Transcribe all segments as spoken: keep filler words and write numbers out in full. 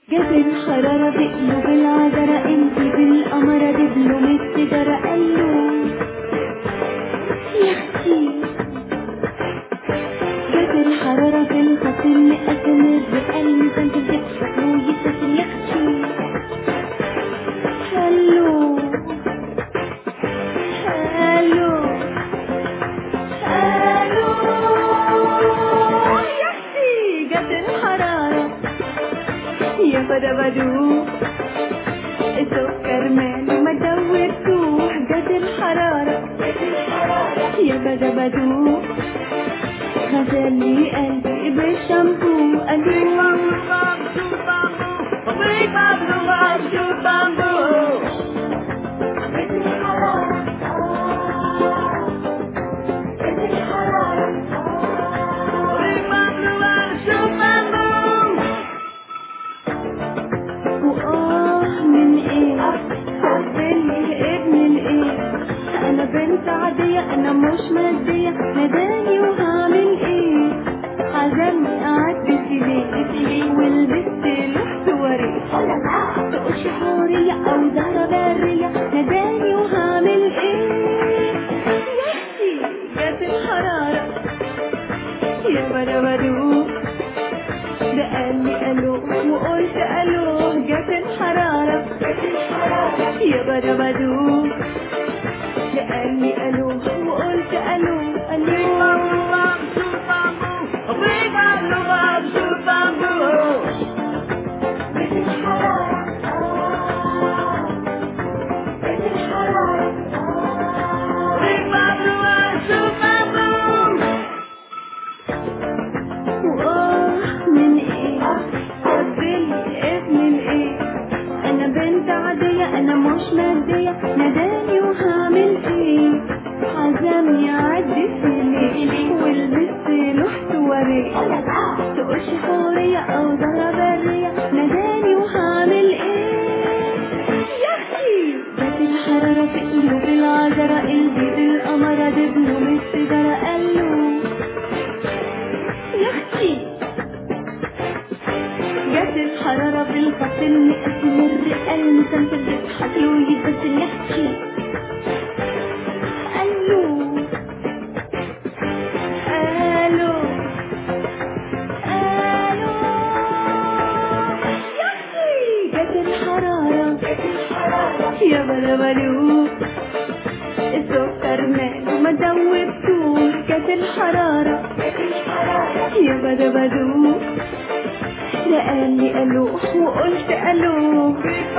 جت الحرارة بقلوب العذرة، انتي بالقمرة دبلوم السجارة. قالوا يا اختي جت الحرارة في الخط المقسم الرئة الميزان تضحك ويبتسم. يا اختي هلو هلو هلو يا اختي جت الحرارة يا بدبدو السكر ماله ما دوبتوه. جت الحرارة يا بدبدو غسلي قلبي بالشامبو. قالوا وآه من ايه سبلي ابن الايه، انا بنت عادية انا مش مادية، ناداني وهعمل ايه. عزمني قعدت في ليلي ولبست له سواري، تقولش حورية او زهرة برية، ناداني وهعمل ايه. يا اختي جت الحرارة يا بدبدو ده قال لي الو وقلت الو. جت الحرارة يا بدبدو ده قال لي الو وقلت الو. الو وآه من ايه سبلي ابن الايه، انا بنت عادية انا مش مادية، ناداني وهعمل ايه. عزمني عدي في ليلي ولبست له سواري، تقولش حورية او زهرة برية، ناداني وهعمل ايه. يا اختي جت الحرارة في قلوب العذرة، قلبي بالقمرة دبلوم السجارة. قالوا يا اختي جت الحرارة بالخط المقسم الرئة الميزان تضحك له ويبتسم. يا اختي قالوا قالوا قالوا يا اختي جت الحرارة يا بلبلو السكر ماله ما دوبتوه. جت الحرارة يا بدبدو ده قال لي الو وقلت الو.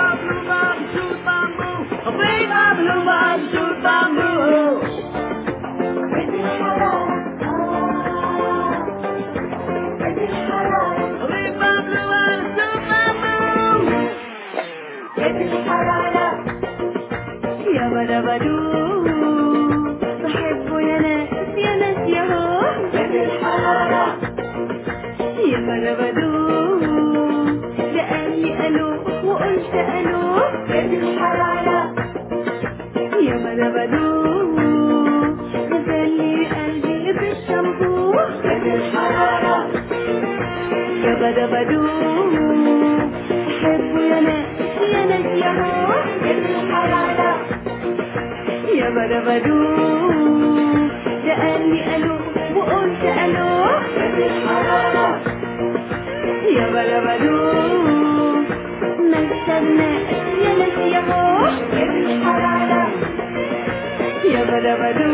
يا بدبدو بحبه يا ناس يا ناس يا هو. يا بدبدو ده قال لي الو وقلت الو. يا بدبدو غسلي قلبي بالشامبو. يا بدبدو بحبه يا ناس يا ناس يا هو. يا بدبدو ده قال لي الو وقلت الو. يا بدبدو ما استناش يا ناس يا هو. يا بدبدو